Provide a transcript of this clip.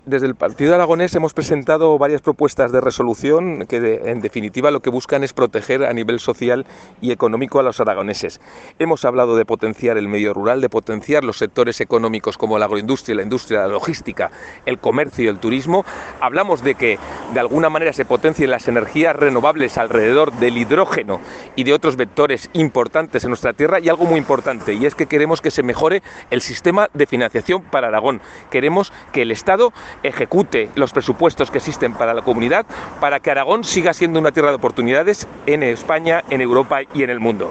Desde el Partido Aragonés hemos presentado varias propuestas de resolución que, en definitiva, lo que buscan es proteger a nivel social y económico a los aragoneses. Hemos hablado de potenciar el medio rural, de potenciar los sectores económicos como la agroindustria, la industria, la logística, el comercio y el turismo. Hablamos de que, de alguna manera, se potencien las energías renovables alrededor del hidrógeno y de otros vectores importantes en nuestra tierra, y algo muy importante, y es que queremos que se mejore el sistema de financiación para Aragón. Queremos que el Estado ejecute los presupuestos que existen para la comunidad, para que Aragón siga siendo una tierra de oportunidades en España, en Europa y en el mundo.